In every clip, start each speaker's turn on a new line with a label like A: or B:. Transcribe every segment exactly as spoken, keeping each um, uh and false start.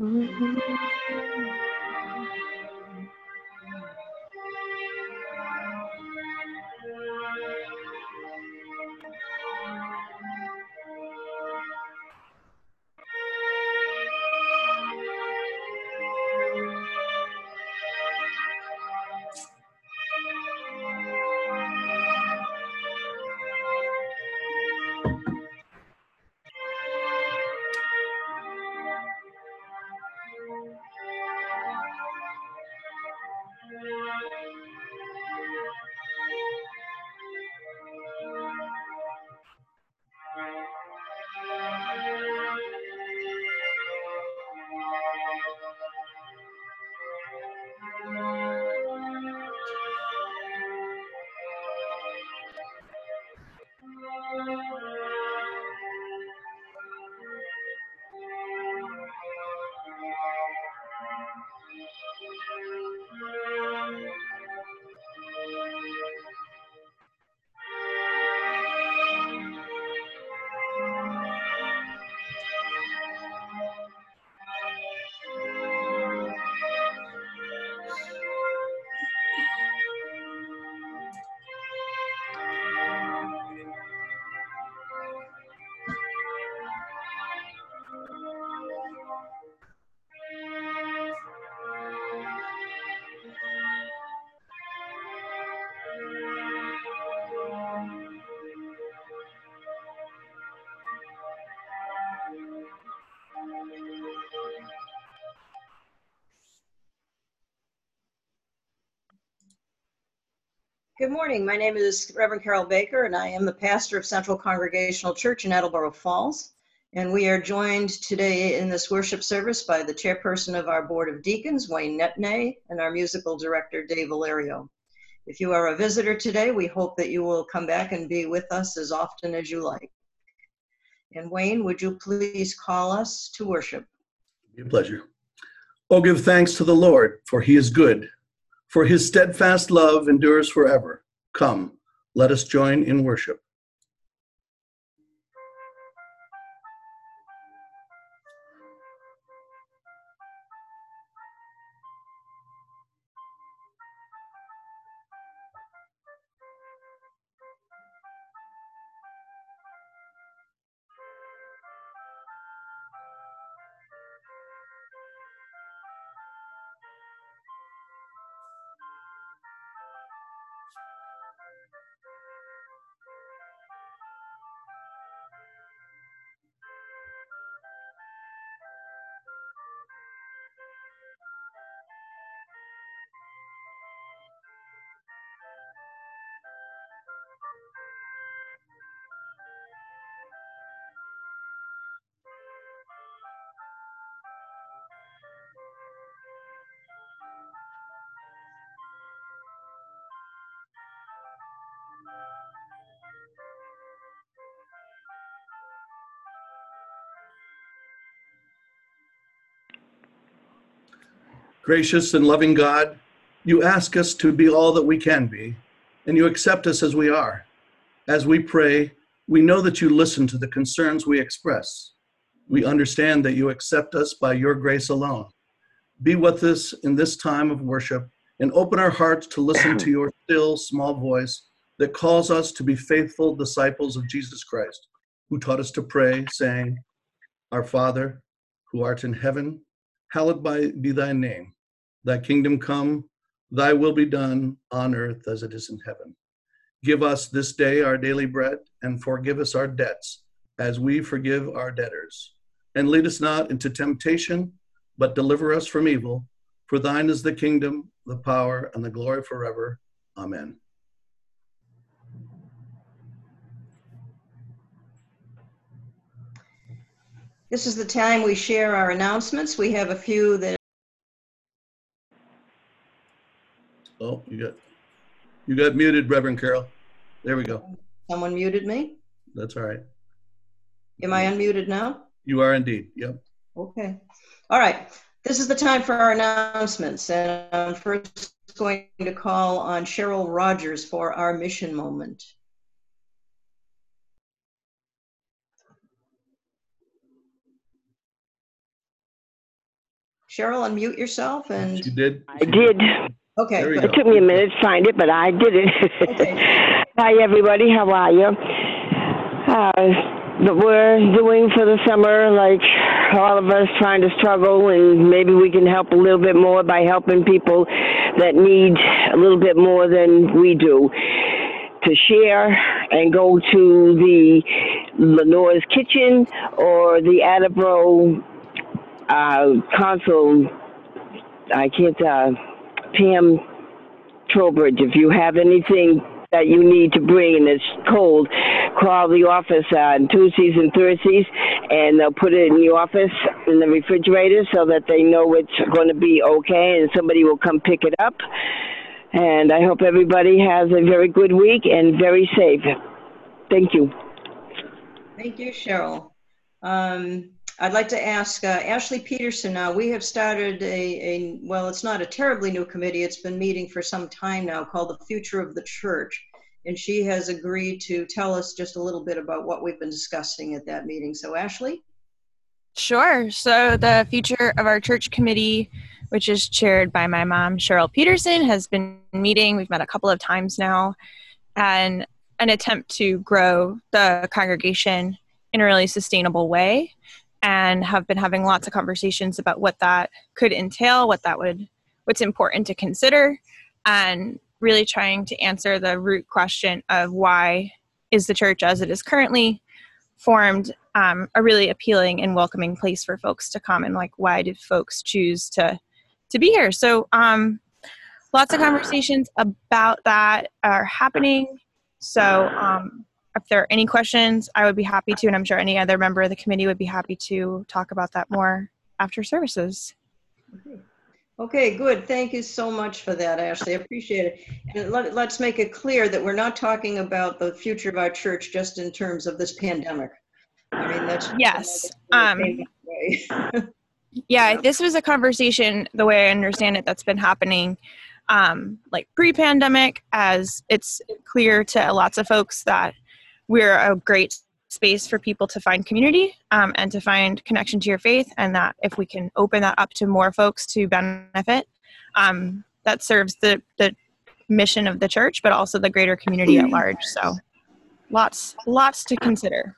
A: Good morning. My name is Reverend Carol Baker, and I am the pastor of Central Congregational Church in Attleboro Falls. And we are joined today in this worship service by the chairperson of our Board of Deacons, Wayne Netney, and our musical director, Dave Valerio. If you are a visitor today, we hope that you will come back and be with us as often as you like. And Wayne, would you please call us to worship?
B: It'd be a pleasure. Oh, give thanks to the Lord, for he is good. For his steadfast love endures forever. Come, let us join in worship. Gracious and loving God, you ask us to be all that we can be, and you accept us as we are. As we pray, we know that you listen to the concerns we express. We understand that you accept us by your grace alone. Be with us in this time of worship and open our hearts to listen to your still small voice that calls us to be faithful disciples of Jesus Christ, who taught us to pray, saying, Our Father, who art in heaven, hallowed be thy name. Thy kingdom come, thy will be done on earth as it is in heaven. Give us this day our daily bread, and forgive us our debts, as we forgive our debtors. And lead us not into temptation, but deliver us from evil. For thine is the kingdom, the power, and the glory forever. Amen.
A: This is the time we share our announcements. We have a few that
B: Oh, you got you got muted, Reverend Carol. There we go.
A: Someone muted me?
B: That's all right.
A: Am I unmuted now?
B: You are indeed. Yep.
A: Okay. All right. This is the time for our announcements. And I'm first going to call on Cheryl Rogers for our mission moment. Cheryl, unmute yourself and.
B: She did.
C: I did.
A: Okay,
B: There we
A: good.
C: It took me a minute to find it, but I did it.
A: Okay.
C: Hi, everybody. How are you? Uh, but we're doing for the summer, like all of us trying to struggle, and maybe we can help a little bit more by helping people that need a little bit more than we do. To share and go to the Lenore's Kitchen or the Attleboro uh, Consul. I can't, uh, Pam Trowbridge, if you have anything that you need to bring and it's cold, call the office on Tuesdays and Thursdays, and they'll put it in the office in the refrigerator so that they know it's going to be okay, and somebody will come pick it up. And I hope everybody has a very good week and very safe. Thank you.
A: Thank you, Cheryl. Um, I'd like to ask uh, Ashley Peterson now. We have started a, a, well, it's not a terribly new committee. It's been meeting for some time now, called the Future of the Church. And she has agreed to tell us just a little bit about what we've been discussing at that meeting. So Ashley?
D: Sure. So the Future of Our Church Committee, which is chaired by my mom, Cheryl Peterson, has been meeting. We've met a couple of times now, and an attempt to grow the congregation in a really sustainable way, and have been having lots of conversations about what that could entail, what that would, what's important to consider, and really trying to answer the root question of why is the church as it is currently formed um, a really appealing and welcoming place for folks to come, and like why did folks choose to to be here. So um, lots of conversations about that are happening. So um, if there are any questions, I would be happy to, and I'm sure any other member of the committee would be happy to talk about that more after services.
A: Okay, okay, good. Thank you so much for that, Ashley. I appreciate it. And let, let's make it clear that we're not talking about the future of our church just in terms of this pandemic. I mean, that's
D: yes. Um,
A: way.
D: yeah, this was a conversation, the way I understand it, that's been happening um, like pre-pandemic, as it's clear to lots of folks that we're a great space for people to find community um, and to find connection to your faith, and that if we can open that up to more folks to benefit, um, that serves the, the mission of the church, but also the greater community at large. So lots, lots to consider.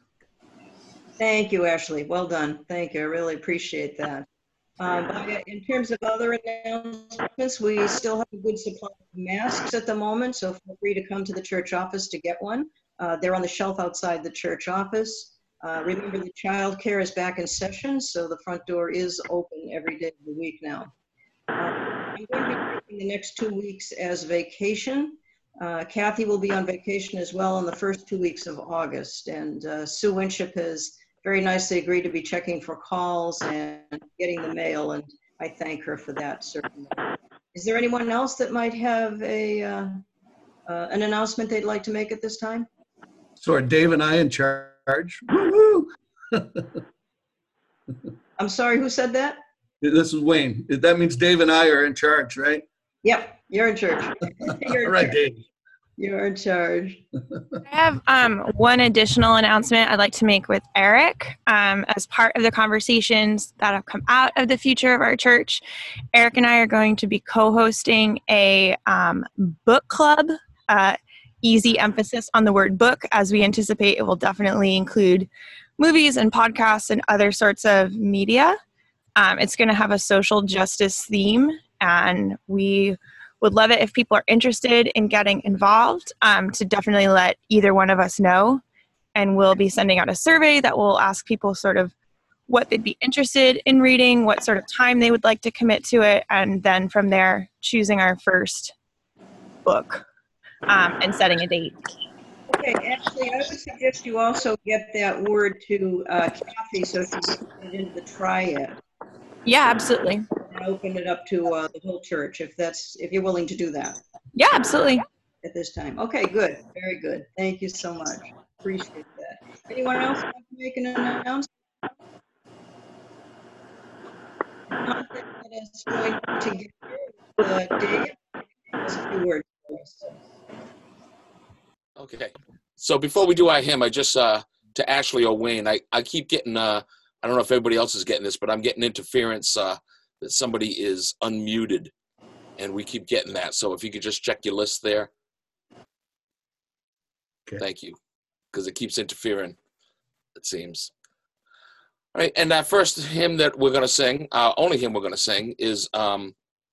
A: Thank you, Ashley. Well done. Thank you. I really appreciate that. Um, but in terms of other announcements, we still have a good supply of masks at the moment, so feel free to come to the church office to get one. Uh, they're on the shelf outside the church office. Uh, remember, the child care is back in session, so the front door is open every day of the week now. Uh, I'm going to be taking the next two weeks as vacation. Uh, Kathy will be on vacation as well in the first two weeks of August, and uh, Sue Winship has very nicely agreed to be checking for calls and getting the mail, and I thank her for that, certainly. Is there anyone else that might have a uh, uh, an announcement they'd like to make at this time?
B: So are Dave and I in charge? Woo-hoo!
A: I'm sorry, who said that?
B: This is Wayne. That means Dave and I are in charge, right?
A: Yep, you're in charge. You're in
B: All right,
A: charge.
B: Dave.
A: You're in charge.
D: I have um, one additional announcement I'd like to make with Eric. Um, as part of the conversations that have come out of the future of our church, Eric and I are going to be co-hosting a um, book club, uh, easy emphasis on the word book, as we anticipate it will definitely include movies and podcasts and other sorts of media. Um, it's going to have a social justice theme, and we would love it if people are interested in getting involved, um, to definitely let either one of us know. And we'll be sending out a survey that will ask people sort of what they'd be interested in reading, what sort of time they would like to commit to it, and then from there, choosing our first book um, and setting a date.
A: Okay, actually, I would suggest you also get that word to uh, Kathy so she can put it into the triad.
D: Yeah, absolutely.
A: And open it up to uh, the whole church, if that's, if you're willing to do that
D: Yeah, absolutely.
A: at this time. Okay, good, very good. Thank you so much. Appreciate that. Anyone else want to make an announcement? Not that it's going to get uh, Dave has a few words for us.
E: Okay. So before we do our hymn, I just, uh, to Ashley or Wayne, I, I keep getting, uh, I don't know if everybody else is getting this, but I'm getting interference uh, that somebody is unmuted, and we keep getting that. So if you could just check your list there.
B: Okay.
E: Thank you, because it keeps interfering, it seems. All right, and that first hymn that we're going to sing, uh, only hymn we're going to sing, is um,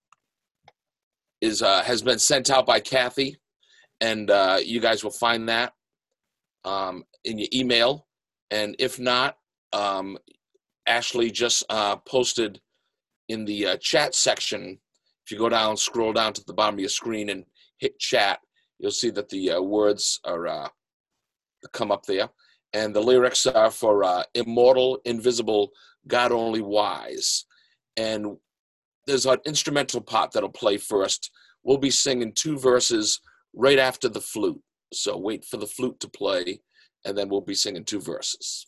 E: is uh, has been sent out by Kathy, and uh, you guys will find that um, in your email. And if not, um, Ashley just uh, posted in the uh, chat section. If you go down, scroll down to the bottom of your screen and hit chat, you'll see that the uh, words are uh, come up there. And the lyrics are for uh, Immortal, Invisible, God Only Wise. And there's an instrumental part that'll play first. We'll be singing two verses right after the flute. So wait for the flute to play, and then we'll be singing two verses.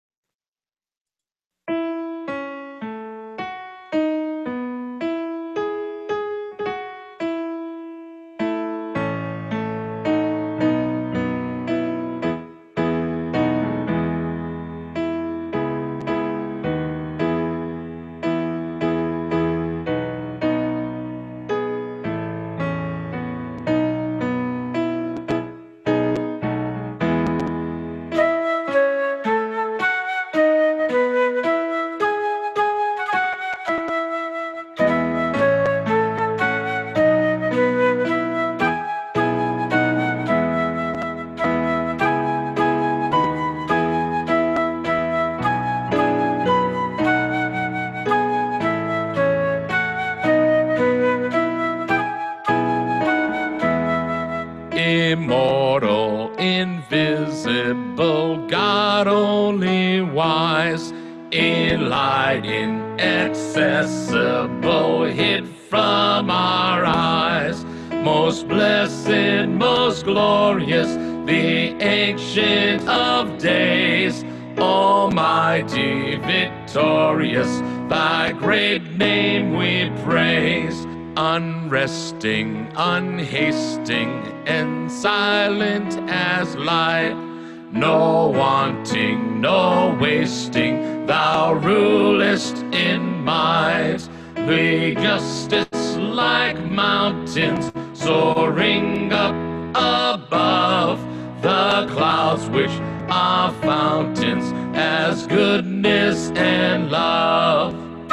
F: Immortal, invisible, God only wise, in light inaccessible, hid from our eyes. Most blessed, most glorious, the Ancient of Days, Almighty, victorious, thy great name we praise. Unresting, unhasting, and silent as light, no wanting, no wasting, thou rulest in might. The justice like mountains soaring up above, the clouds which are fountains as goodness and love.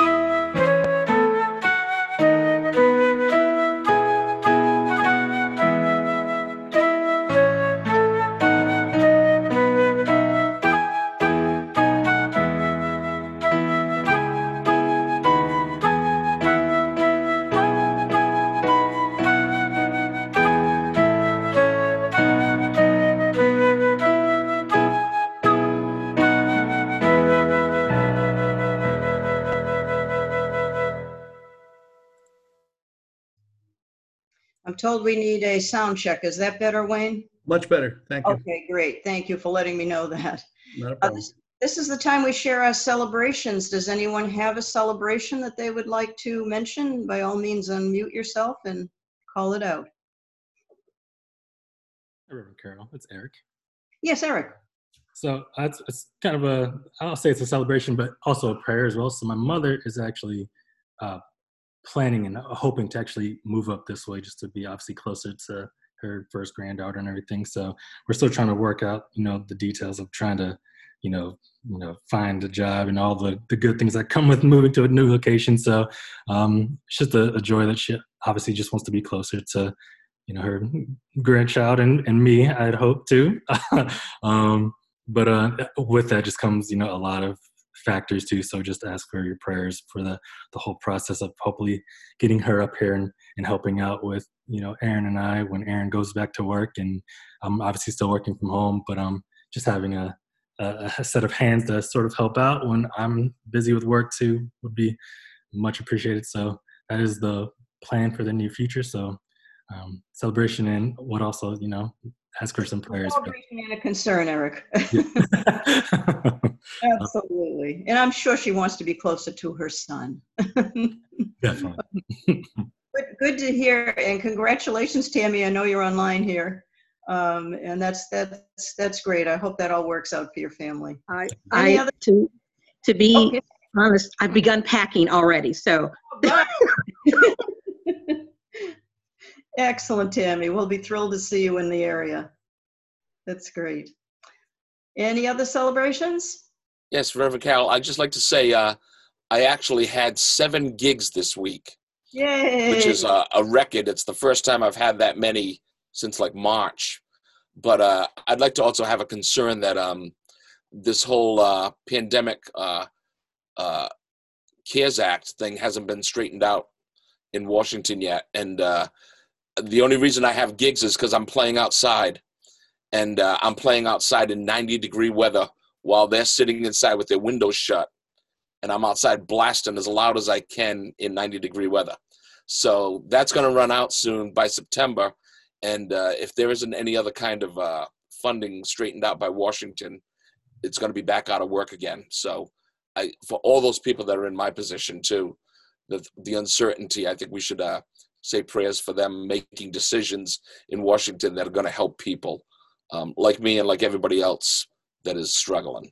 A: I'm told we need a sound check. Is that better, Wayne?
B: Much better. Thank you.
A: Okay, great. Thank you for letting me know that.
B: Not a
A: Uh,
B: problem.
A: this, this is the time we share our celebrations. Does anyone have a celebration that they would like to mention? By all means, unmute yourself and call it out.
G: Hi, Reverend Carol, it's Eric.
A: Yes, Eric.
G: So uh, it's, it's kind of a, I'll say it's a celebration, but also a prayer as well. So my mother is actually uh, planning and hoping to actually move up this way just to be obviously closer to her first granddaughter and everything. So we're still trying to work out, you know, the details of trying to, you know, you know, find a job and all the, the good things that come with moving to a new location. So um, it's just a, a joy that she obviously just wants to be closer to, you know, her grandchild and, and me, I'd hope too. um, but uh, with that just comes, you know, a lot of factors too. So just ask for your prayers for the, the whole process of hopefully getting her up here and, and helping out with, you know, Aaron and I when Aaron goes back to work, and I'm obviously still working from home, but um, just having a, a, a set of hands to sort of help out when I'm busy with work too would be much appreciated. So that is the plan for the near future. So um, celebration and what also, you know, ask for some prayers.
A: Celebration and a concern, Eric.
G: Yeah.
A: Absolutely. And I'm sure she wants to be closer to her son.
G: Definitely.
A: Good, good to hear, and congratulations, Tammy. I know you're online here, um, and that's that's that's great. I hope that all works out for your family.
H: I,
A: Any
H: I
A: other-
H: to to be
A: Okay.
H: honest, I've begun packing already. So
A: Excellent, Tammy. We'll be thrilled to see you in the area. That's great. Any other celebrations?
E: Yes, Reverend Carol, I'd just like to say uh, I actually had seven gigs this week,
A: Yay!
E: which is a, a record. It's the first time I've had that many since like March. But uh, I'd like to also have a concern that um, this whole uh, pandemic uh, uh, CARES Act thing hasn't been straightened out in Washington yet. And uh, the only reason I have gigs is because I'm playing outside. And uh, I'm playing outside in ninety degree weather while they're sitting inside with their windows shut. And I'm outside blasting as loud as I can in ninety degree weather. So that's going to run out soon by September. And uh, if there isn't any other kind of uh, funding straightened out by Washington, it's going to be back out of work again. So I, for all those people that are in my position too, the, the uncertainty, I think we should uh, say prayers for them making decisions in Washington that are going to help people um, like me and like everybody else that is struggling.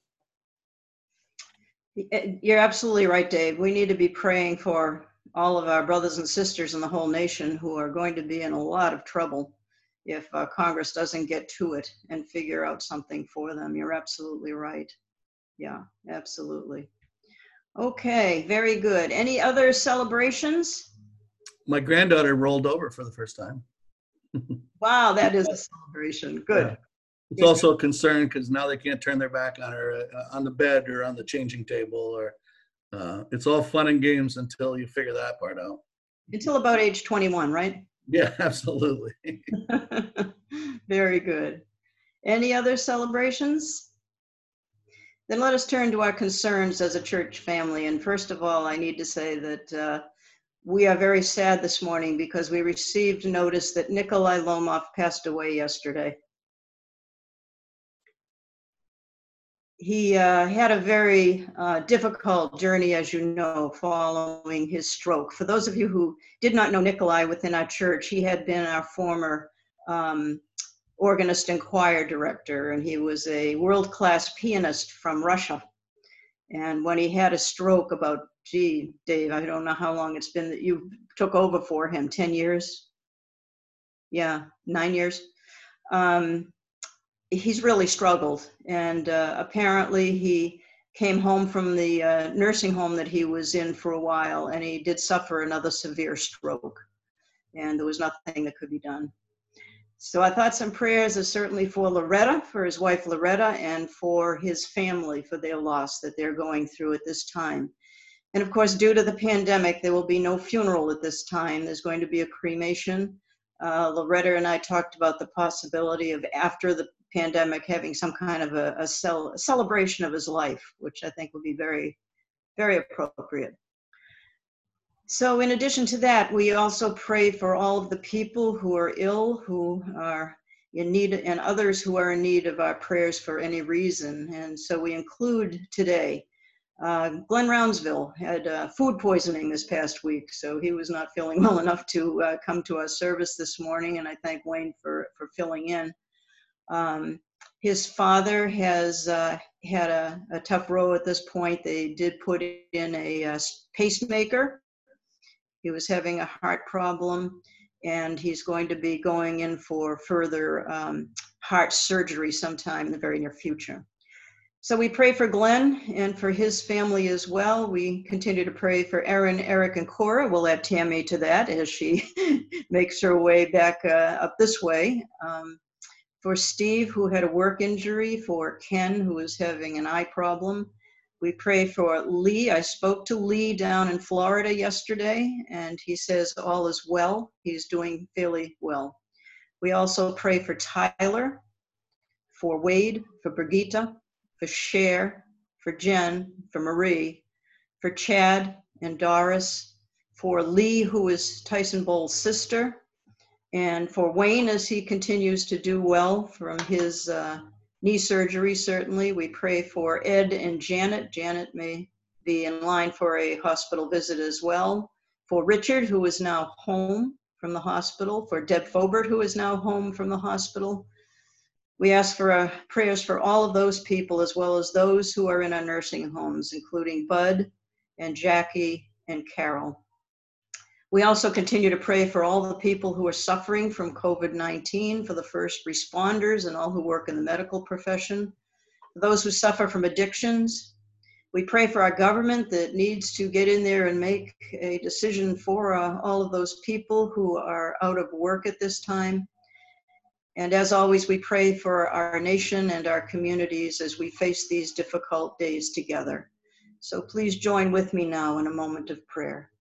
A: You're absolutely right, Dave. We need to be praying for all of our brothers and sisters in the whole nation who are going to be in a lot of trouble if uh, Congress doesn't get to it and figure out something for them. You're absolutely right. Yeah, absolutely. Okay, very good. Any other celebrations?
B: My granddaughter rolled over for the first time.
A: Wow, that is a celebration. Good.
B: Yeah. It's also a concern because now they can't turn their back on her uh, on the bed or on the changing table, or uh, it's all fun and games until you figure that part out.
A: Until about age twenty-one, right?
B: Yeah, absolutely.
A: Very good. Any other celebrations? Then let us turn to our concerns as a church family. And first of all, I need to say that uh, we are very sad this morning because we received notice that Nikolai Lomov passed away yesterday. He uh, had a very uh, difficult journey, as you know, following his stroke. For those of you who did not know Nikolai within our church, he had been our former um, organist and choir director, and he was a world-class pianist from Russia. And when he had a stroke about, gee, Dave, I don't know how long it's been that you took over for him, ten years? Yeah, nine years. Um, he's really struggled. And uh, apparently he came home from the uh, nursing home that he was in for a while, and he did suffer another severe stroke. And there was nothing that could be done. So our thoughts and prayers are certainly for Loretta, for his wife Loretta, and for his family, for their loss that they're going through at this time. And of course, due to the pandemic, there will be no funeral at this time. There's going to be a cremation. Uh, Loretta and I talked about the possibility of, after the pandemic, having some kind of a, a, cel- a celebration of his life, which I think would be very, very appropriate. So in addition to that, we also pray for all of the people who are ill, who are in need, and others who are in need of our prayers for any reason. And so we include today, uh, Glenn Roundsville had uh, food poisoning this past week, so he was not feeling well enough to uh, come to our service this morning, and I thank Wayne for, for filling in. Um, his father has uh, had a, a tough row at this point. They did put in a, a pacemaker. He was having a heart problem, and he's going to be going in for further um, heart surgery sometime in the very near future. So we pray for Glenn and for his family as well. We continue to pray for Aaron, Eric, and Cora. We'll add Tammy to that as she makes her way back uh, up this way. Um, for Steve, who had a work injury, for Ken, who is having an eye problem. We pray for Lee. I spoke to Lee down in Florida yesterday, and he says all is well. He's doing fairly well. We also pray for Tyler, for Wade, for Brigitte, for Cher, for Jen, for Marie, for Chad and Doris, for Lee, who is Tyson Bowles' sister, and for Wayne as he continues to do well from his uh, knee surgery, certainly. We pray for Ed and Janet. Janet may be in line for a hospital visit as well. For Richard, who is now home from the hospital. For Deb Fobert, who is now home from the hospital. We ask for uh, prayers for all of those people, as well as those who are in our nursing homes, including Bud and Jackie and Carol. We also continue to pray for all the people who are suffering from COVID nineteen, for the first responders and all who work in the medical profession, for those who suffer from addictions. We pray for our government that needs to get in there and make a decision for uh, all of those people who are out of work at this time. And as always, we pray for our nation and our communities as we face these difficult days together. So please join with me now in a moment of prayer.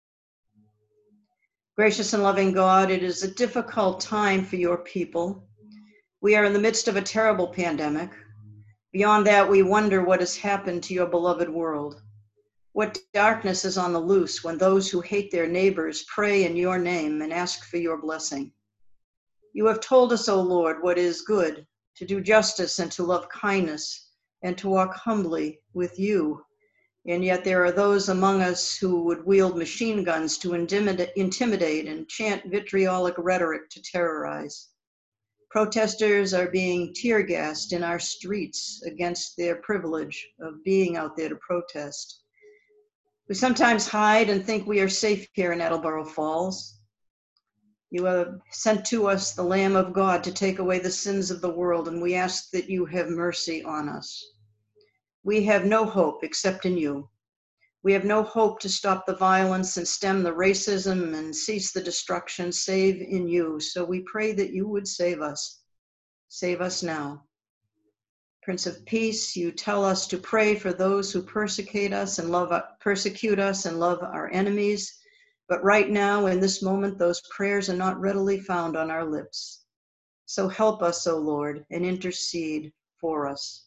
A: Gracious and loving God, it is a difficult time for your people. We are in the midst of a terrible pandemic. Beyond that, we wonder what has happened to your beloved world. What darkness is on the loose when those who hate their neighbors pray in your name and ask for your blessing. You have told us, O Lord, what is good, to do justice and to love kindness and to walk humbly with you. And yet there are those among us who would wield machine guns to intimidate, intimidate and chant vitriolic rhetoric to terrorize. Protesters are being tear gassed in our streets against their privilege of being out there to protest. We sometimes hide and think we are safe here in Attleboro Falls. You have sent to us the Lamb of God to take away the sins of the world, and we ask that you have mercy on us. We have no hope except in you. We have no hope to stop the violence and stem the racism and cease the destruction, save in you. So we pray that you would save us. Save us now. Prince of Peace, you tell us to pray for those who persecute us and love, persecute us and love our enemies. But right now, in this moment, those prayers are not readily found on our lips. So help us, O Lord, and intercede for us.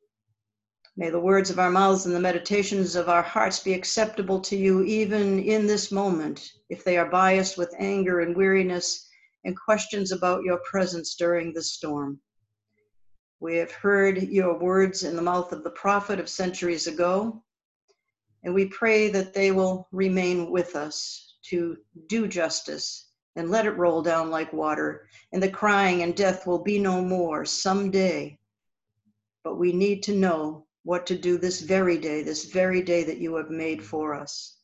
A: May the words of our mouths and the meditations of our hearts be acceptable to you even in this moment, if they are biased with anger and weariness and questions about your presence during the storm. We have heard your words in the mouth of the prophet of centuries ago, and we pray that they will remain with us to do justice and let it roll down like water, and the crying and death will be no more someday. But we need to know what to do this very day, this very day that you have made for us.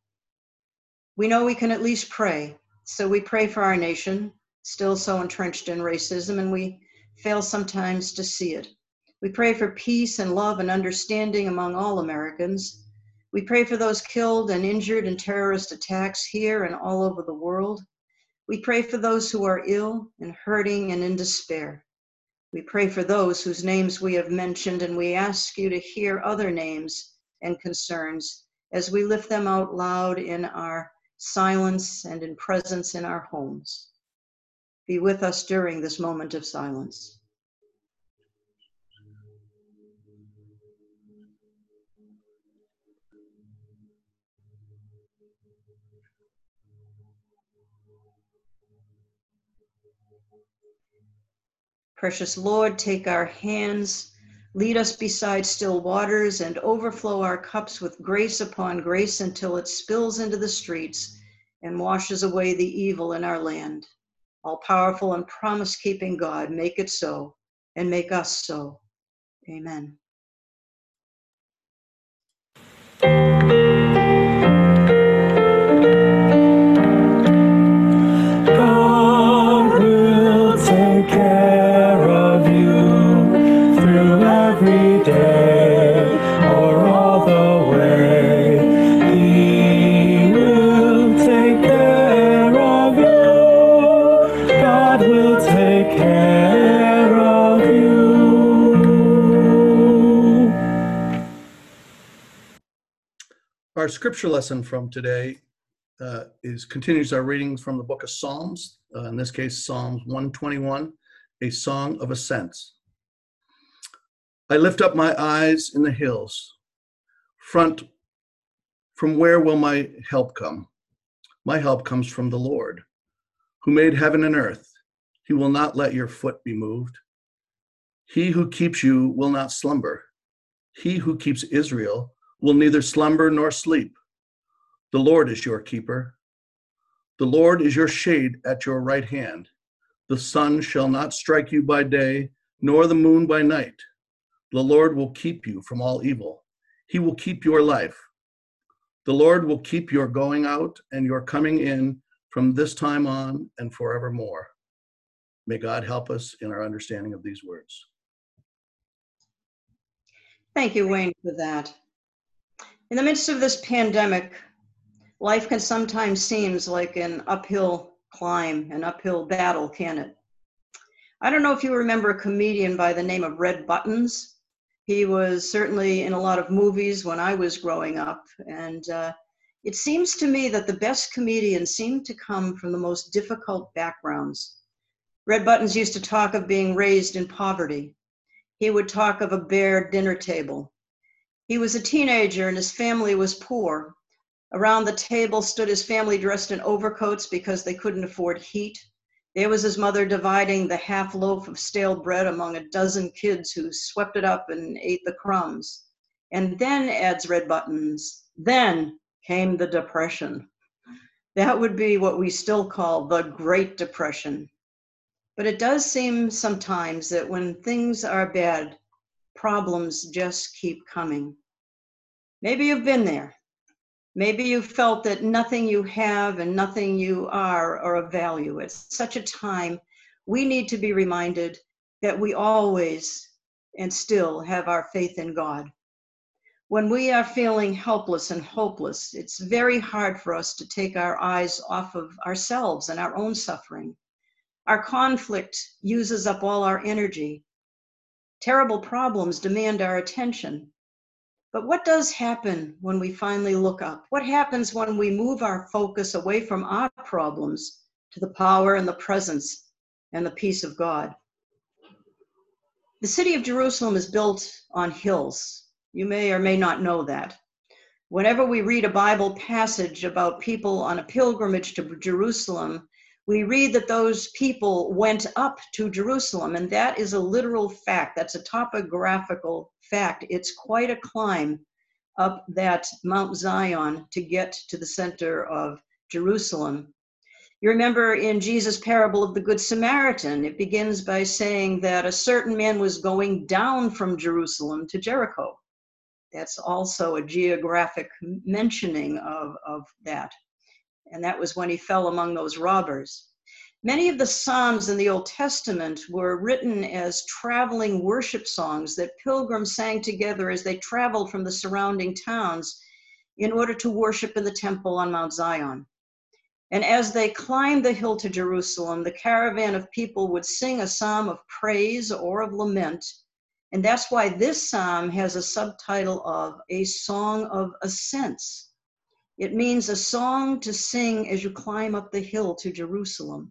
A: We know we can at least pray, so we pray for our nation, still so entrenched in racism, and we fail sometimes to see it. We pray for peace and love and understanding among all Americans. We pray for those killed and injured in terrorist attacks here and all over the world. We pray for those who are ill and hurting and in despair. We pray for those whose names we have mentioned, and we ask you to hear other names and concerns as we lift them out loud in our silence and in presence in our homes. Be with us during this moment of silence. Precious Lord, take our hands, lead us beside still waters, and overflow our cups with grace upon grace until it spills into the streets and washes away the evil in our land. All-powerful and promise-keeping God, make it so, and make us so. Amen.
I: God will take care of you through every day or all the way. He will take care of you. God will take care of you.
B: Our scripture lesson from today uh, is continues our readings from the book of Psalms, uh, in this case, Psalms one twenty-one, a song of ascents. I lift up my eyes in the hills. Front, from where will my help come? My help comes from the Lord, who made heaven and earth. He will not let your foot be moved. He who keeps you will not slumber. He who keeps Israel will neither slumber nor sleep. The Lord is your keeper. The Lord is your shade at your right hand. The sun shall not strike you by day, nor the moon by night. The Lord will keep you from all evil. He will keep your life. The Lord will keep your going out and your coming in from this time on and forevermore. May God help us in our understanding of these words.
A: Thank you, Wayne, for that. In the midst of this pandemic, life can sometimes seem like an uphill climb, an uphill battle, can it? I don't know if you remember a comedian by the name of Red Buttons. He was certainly in a lot of movies when I was growing up, and uh, it seems to me that the best comedians seem to come from the most difficult backgrounds. Red Buttons used to talk of being raised in poverty. He would talk of a bare dinner table. He was a teenager and his family was poor. Around the table stood his family dressed in overcoats because they couldn't afford heat. There was his mother dividing the half loaf of stale bread among a dozen kids who swept it up and ate the crumbs. And then, adds Red Buttons, then came the Depression. That would be what we still call the Great Depression. But it does seem sometimes that when things are bad, problems just keep coming. Maybe you've been there. Maybe you felt that nothing you have and nothing you are are of value. At such a time, we need to be reminded that we always and still have our faith in God. When we are feeling helpless and hopeless, it's very hard for us to take our eyes off of ourselves and our own suffering. Our conflict uses up all our energy. Terrible problems demand our attention. But what does happen when we finally look up? What happens when we move our focus away from our problems to the power and the presence and the peace of God? The city of Jerusalem is built on hills. You may or may not know that. Whenever we read a Bible passage about people on a pilgrimage to Jerusalem, we read that those people went up to Jerusalem, and that is a literal fact. That's a topographical fact. It's quite a climb up that Mount Zion to get to the center of Jerusalem. You remember in Jesus' parable of the Good Samaritan, it begins by saying that a certain man was going down from Jerusalem to Jericho. That's also a geographic mentioning of, of that. And that was when he fell among those robbers. Many of the Psalms in the Old Testament were written as traveling worship songs that pilgrims sang together as they traveled from the surrounding towns in order to worship in the temple on Mount Zion. And as they climbed the hill to Jerusalem, the caravan of people would sing a psalm of praise or of lament. And that's why this psalm has a subtitle of A Song of Ascents. It means a song to sing as you climb up the hill to Jerusalem.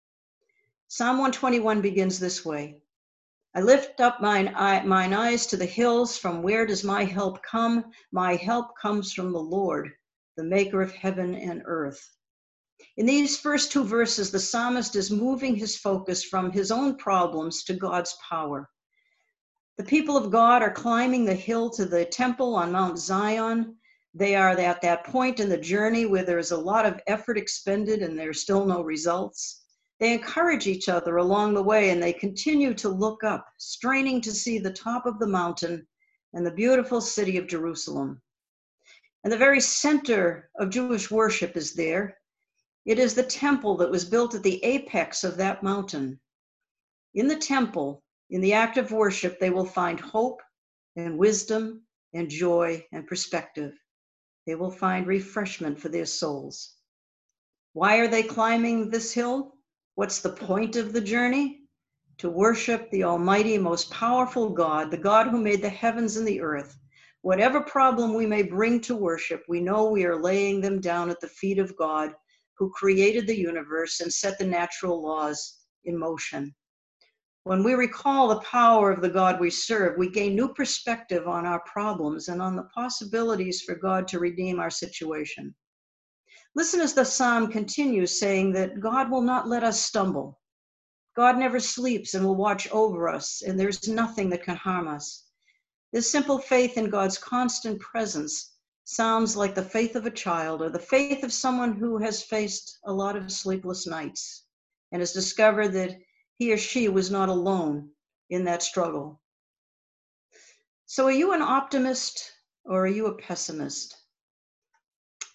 A: Psalm one twenty-one begins this way. I lift up mine, eye, mine eyes to the hills. From where does my help come? My help comes from the Lord, the maker of heaven and earth. In these first two verses, the psalmist is moving his focus from his own problems to God's power. The people of God are climbing the hill to the temple on Mount Zion. They are at that point in the journey where there is a lot of effort expended and there's still no results. They encourage each other along the way and they continue to look up, straining to see the top of the mountain and the beautiful city of Jerusalem. And the very center of Jewish worship is there. It is the temple that was built at the apex of that mountain. In the temple, in the act of worship, they will find hope and wisdom and joy and perspective. They will find refreshment for their souls. Why are they climbing this hill? What's the point of the journey? To worship the Almighty, most powerful God, the God who made the heavens and the earth. Whatever problem we may bring to worship, we know we are laying them down at the feet of God, who created the universe and set the natural laws in motion. When we recall the power of the God we serve, we gain new perspective on our problems and on the possibilities for God to redeem our situation. Listen as the psalm continues, saying that God will not let us stumble. God never sleeps and will watch over us, and there's nothing that can harm us. This simple faith in God's constant presence sounds like the faith of a child or the faith of someone who has faced a lot of sleepless nights and has discovered that he or she was not alone in that struggle. So are you an optimist or are you a pessimist?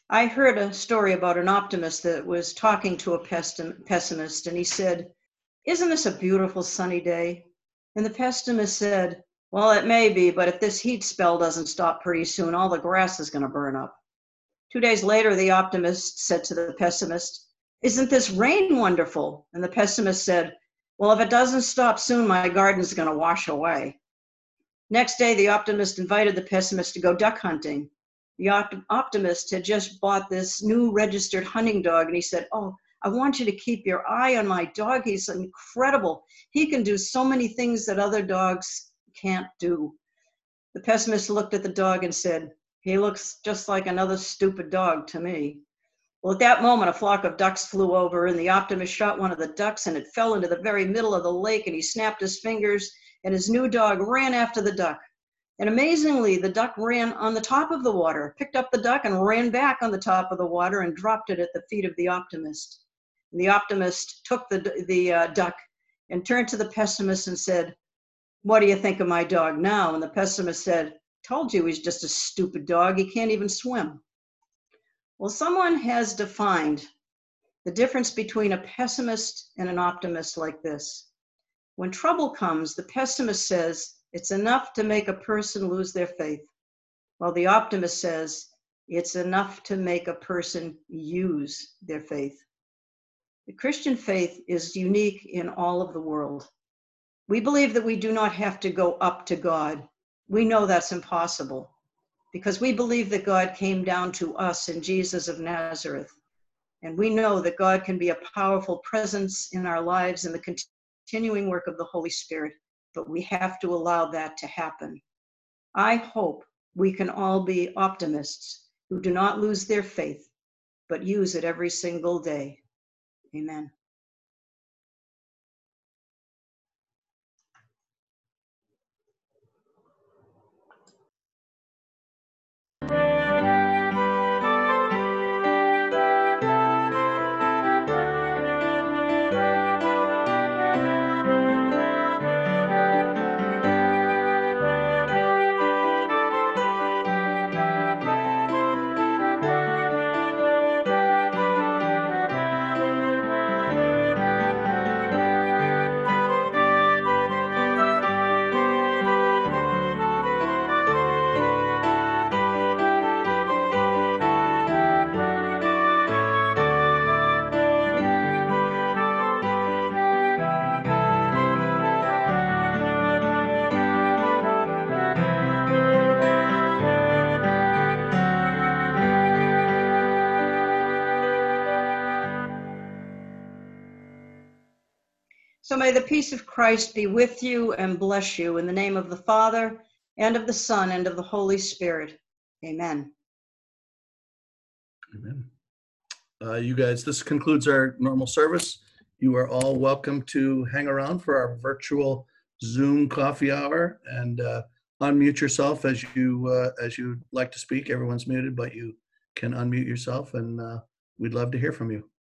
A: I heard a story about an optimist that was talking to a pessimist, and he said, "Isn't this a beautiful sunny day?" And the pessimist said, "Well, it may be, but if this heat spell doesn't stop pretty soon, all the grass is going to burn up." Two days later, the optimist said to the pessimist, "Isn't this rain wonderful?" And the pessimist said, "Well, if it doesn't stop soon, my garden's going to wash away." Next day, the optimist invited the pessimist to go duck hunting. The opt- optimist had just bought this new registered hunting dog, and he said, "Oh, I want you to keep your eye on my dog. He's incredible. He can do so many things that other dogs can't do." The pessimist looked at the dog and said, "He looks just like another stupid dog to me." Well, at that moment, a flock of ducks flew over, and the optimist shot one of the ducks, and it fell into the very middle of the lake, and he snapped his fingers, and his new dog ran after the duck. And amazingly, the duck ran on the top of the water, picked up the duck and ran back on the top of the water and dropped it at the feet of the optimist. And the optimist took the, the uh, duck and turned to the pessimist and said, "What do you think of my dog now?" And the pessimist said, "Told you he's just a stupid dog. He can't even swim." Well, someone has defined the difference between a pessimist and an optimist like this. When trouble comes, the pessimist says, "It's enough to make a person lose their faith," while the optimist says, "It's enough to make a person use their faith." The Christian faith is unique in all of the world. We believe that we do not have to go up to God. We know that's impossible because we believe that God came down to us in Jesus of Nazareth. And we know that God can be a powerful presence in our lives in the continuing work of the Holy Spirit, but we have to allow that to happen. I hope we can all be optimists who do not lose their faith, but use it every single day. Amen. So may the peace of Christ be with you and bless you in the name of the Father, and of the Son, and of the Holy Spirit. Amen.
B: Amen. Uh, you guys, this concludes our normal service. You are all welcome to hang around for our virtual Zoom coffee hour, and uh, unmute yourself as you uh, as you like to speak. Everyone's muted, but you can unmute yourself, and uh, we'd love to hear from you.